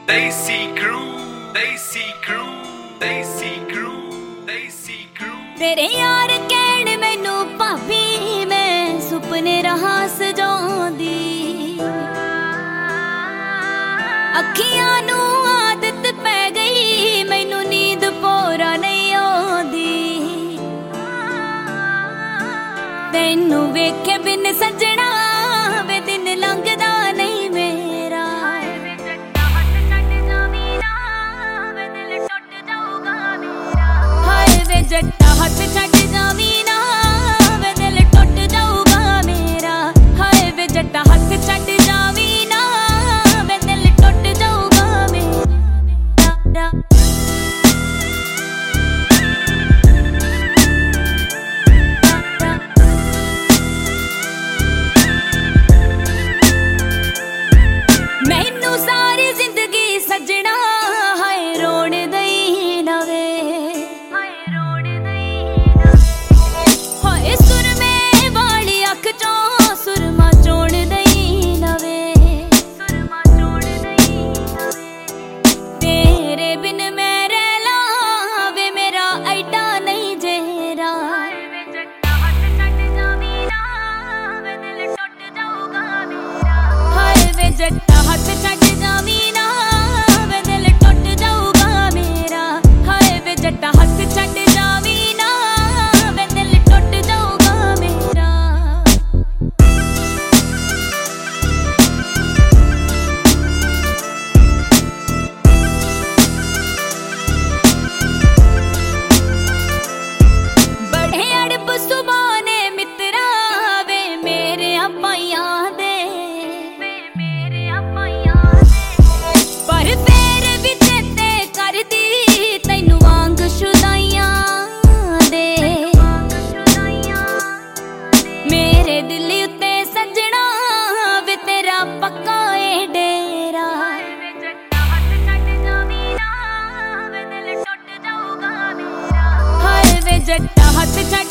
Desi crew, Desi crew, Desi crew, Desi crew। तेरे यार कहण मैनू भाभी मैं सुपने रहा सजाउंदी, अखियां नू आदत पै गई मैनू नींद पूरा नहीं आउंदी। तैनू वेखे बिन सजना वे दिन लंघदा नहीं मेरा। हाय वे जट्टा हथ छड्ड जावी ना वे दिल टुट जाऊगा मेरा। हाय वे जट्टा हथ छड्ड जावी ना वे दिल टुट जाऊगा मेरा। मैनू सारी जिंदगी सजना हाय रोण दई ना वे। हाय सुरमे वाली अख चों सुरमा चोण दई ना वे। तेरे बिन मैं रह ला वे मेरा ऐडा नहीं जेरा। हाय वे जट्टा हथ छड्ड जावी ना वे दिल टुट जाऊगा मेरा। हाय वे जट्टा हथ छड्ड जावी ना वे दिल टुट जाऊगा मेरा। बड़े अड़ब सुबाने मित्रा वे मेरे पाइयां दे। पर फेर भी चेते करदी तैनू वांग शुदाइयां दे। मेरे दिल उत्ते सजना वे तेरा पक्का ए डेरा। हाय वे जट्टा हथ छड्ड